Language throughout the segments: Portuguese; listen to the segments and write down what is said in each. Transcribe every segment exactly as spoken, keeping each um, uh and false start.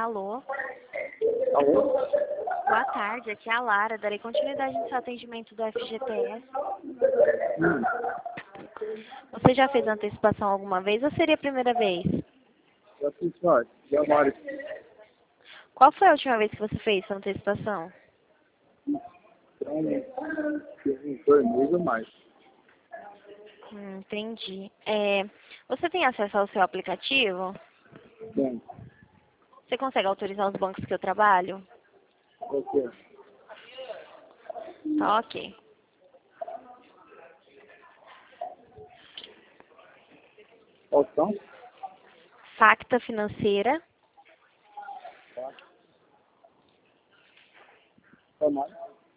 Alô? Alô? Boa tarde, aqui é a Lara. Darei continuidade no seu atendimento do F G T S. Hum, Você já fez antecipação alguma vez ou seria a primeira vez? já fiz mais. Já mais. Qual foi a última vez que você fez sua antecipação? Então, uns dois meses ou mais. Hum, entendi. É, você tem acesso ao seu aplicativo? Bem, Você consegue autorizar os bancos que eu trabalho? qual que é? Tá ok. Qual são? Facta Financeira, Tá. Qual mais?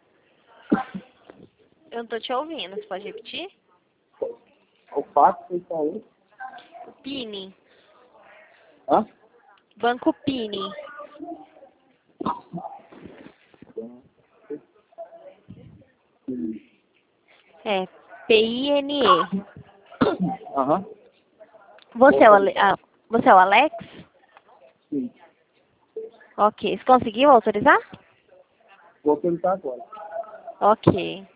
eu não tô te ouvindo, você pode repetir? O fato foi qual outro? Pini, Hã? Banco Pini. Hum. É, P I N E. Aham. Você é o, Ale- ah, você é o Alex? Sim. Ok. Você conseguiu autorizar? Vou perguntar agora. Ok.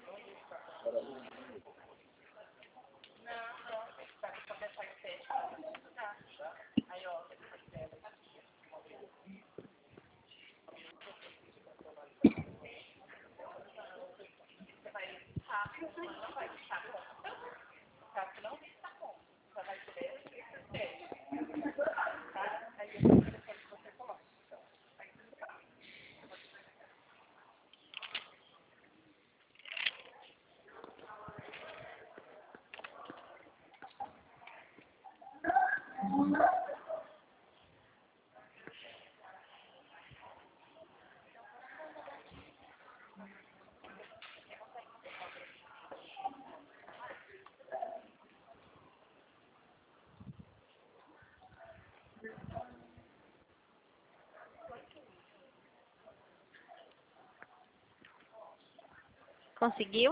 Conseguiu?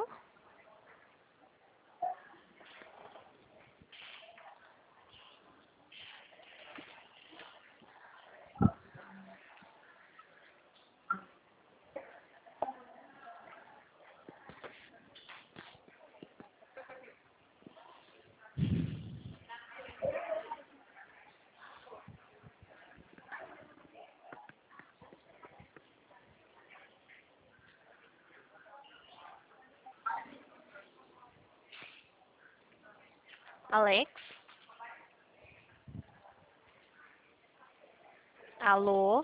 Alex? Alô?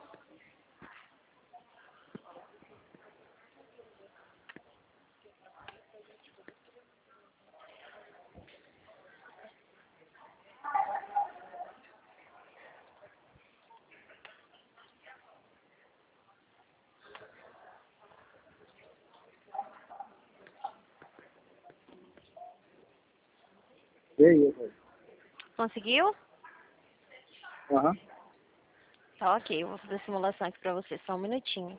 E aí, velho? Conseguiu? Aham. Tá ok, eu vou fazer a simulação aqui pra você, só um minutinho.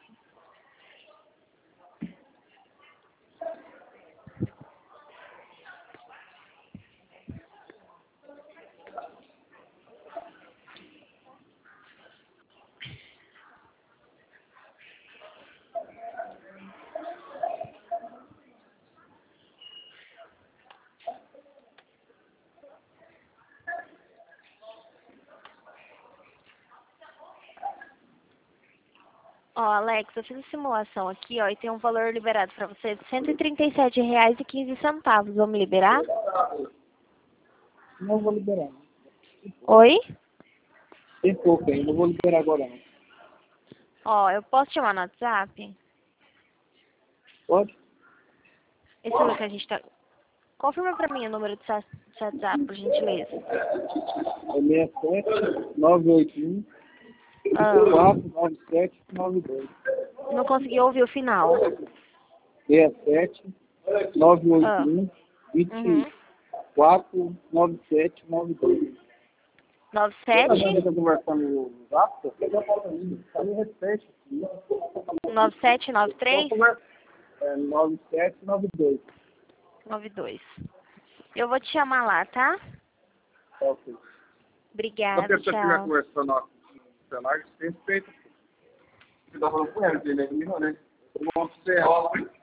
Ó, Alex, eu fiz a simulação aqui, ó, e tem um valor liberado pra você de cento e trinta e sete reais e quinze centavos. Vamos liberar? Não vou liberar. Oi? Tem pouco ainda, não vou liberar agora não. Ó, eu posso te chamar no WhatsApp? Pode? Esse número que a gente tá... Confirma pra mim o número do seu WhatsApp, por gentileza. É seis sete nove oito um Ah, quatro nove sete nove dois. não consegui ouvir o final. seis sete nove oito Ah, um uhum. quatro nove sete nove dois. nove A sete gente está conversando no zap? Tá no respeito. nove sete nove três É nove sete nove dois. nove dois. Eu vou te chamar lá, tá? Ok. Uma Obrigada, pessoa que estiver tchau. conversando no celular, tem respeito. Você tá falando com ela, ele é menino, né? Você é